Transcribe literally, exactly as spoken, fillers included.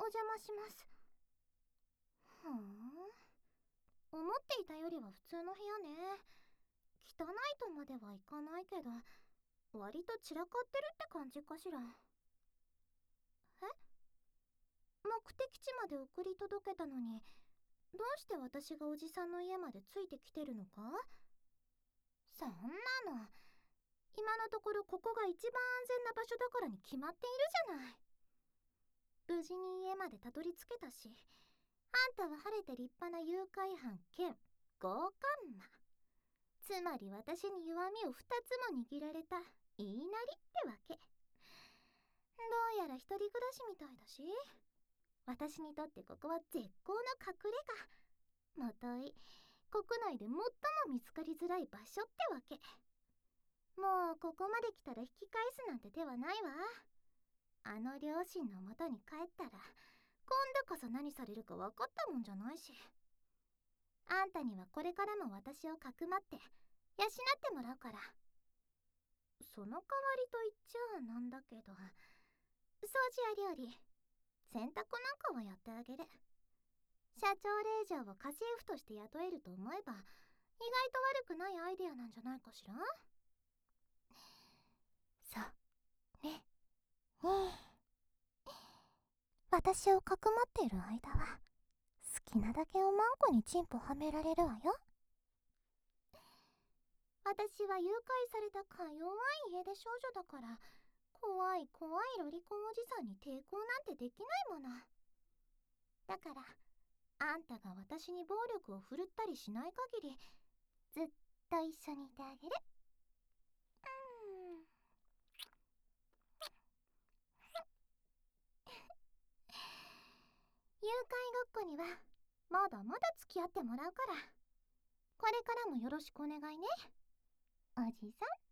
邪魔します。ふーん、思っていたよりは普通の部屋ね。汚いとまではいかないけど、割と散らかってるって感じかしら。え？目的地まで送り届けたのに、どうして私がおじさんの家までついてきてるのか？そんなの、今のところここが一番安全な場所だからに決まっているじゃない。無事に家までたどり着けたし、あんたは晴れて立派な誘拐犯兼強姦魔。つまり私に弱みを二つも握られた言いなりってわけ。どうやら一人暮らしみたいだし、私にとってここは絶好の隠れ家。もとい、国内で最も見つかりづらい場所ってわけ。もうここまで来たら引き返すなんて手はないわ。あの両親の元に帰ったら、今度こそ何されるか分かったもんじゃないし。あんたにはこれからも私をかくまって養ってもらうから。その代わりと言っちゃなんだけど、掃除や料理、洗濯なんかはやってあげる。社長令嬢を家政婦として雇えると思えば、意外と悪くないアイデアなんじゃないかしら。それねえ、私をかくまっている間は好きなだけおまんこにチンポはめられるわよ。私は誘拐されたか弱い家出少女だから、怖い怖いロリコンおじさんに抵抗なんてできないもの。だからあんたが私に暴力を振るったりしない限り、ずっと一緒にいてあげる。うん。誘拐ごっこにはまだまだ付き合ってもらうから、これからもよろしくお願いね、おじさん。